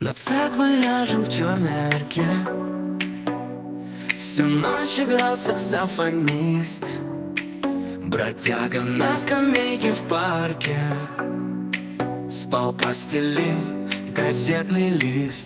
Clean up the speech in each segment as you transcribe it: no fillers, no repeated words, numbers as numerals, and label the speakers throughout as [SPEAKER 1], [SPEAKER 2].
[SPEAKER 1] На цепи ляжу в черной арке. Всю ночь играл саксофонист, бродяга на скамейке в парке. Спал, постели газетный лист.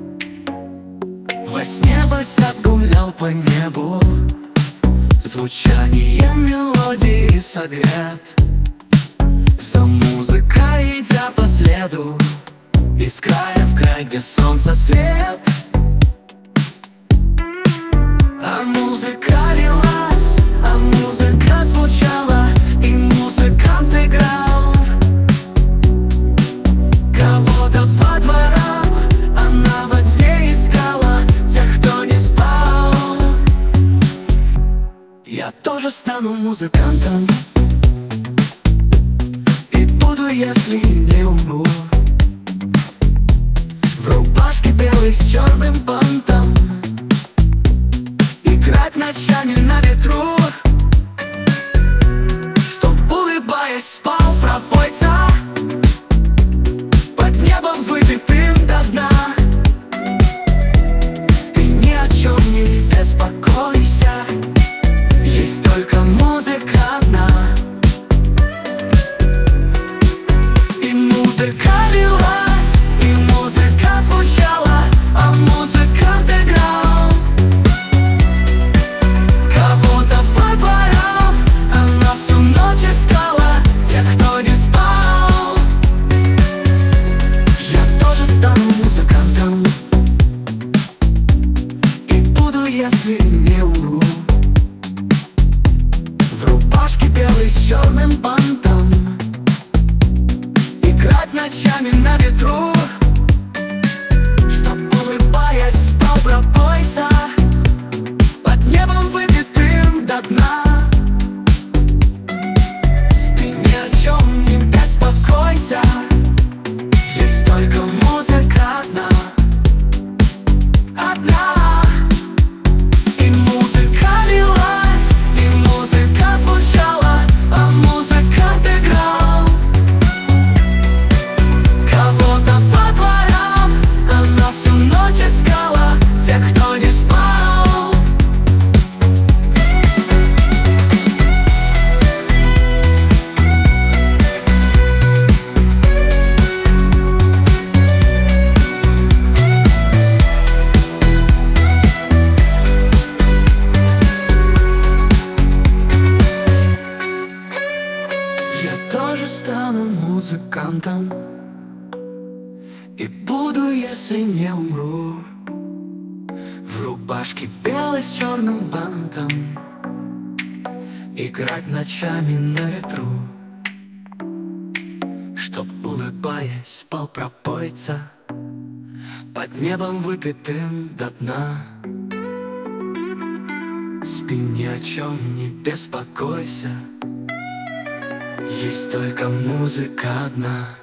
[SPEAKER 1] Во сне босяк гулял по небу, звучание мелодии согрет. За музыкой идя по следу, из края в край, где солнце свет. А музыка лилась, а музыка звучала, и музыкант играл. Кого-то по дворам она во тьме искала, тех, кто не спал. Я тоже стану музыкантом, и буду, если не умру, в рубашке белой с черным бантом, играть ночами на ветру, чтоб, улыбаясь, спал пропойца под небом выпитым до дна. Ты ни о чем не беспокойся, есть только музыка одна. И музыка лилась, и музыка звучала, а музыкант играл. Кого-то по дворам она всю ночь искала, тех, кто не спал. Я тоже стану музыкантом, и буду, если не умру, в рубашке белой с черным бантом, играть ночами на ветру, чтоб, улыбаясь, спал пропойца под небом выпитым до дна. Спи, ни о чем не беспокойся, есть только музыка одна. Одна. И музыка лилась, и музыка звучала, а музыкант играл. Кого-то по дворам она всю ночь искала, тех, кто не спал. Я тоже стану музыкантом, и буду, если не умру, в рубашке белой с черным бантом, играть ночами на ветру, чтоб, улыбаясь, спал пропойца под небом выпитым до дна. Спи, ни о чем не беспокойся, есть только музыка одна.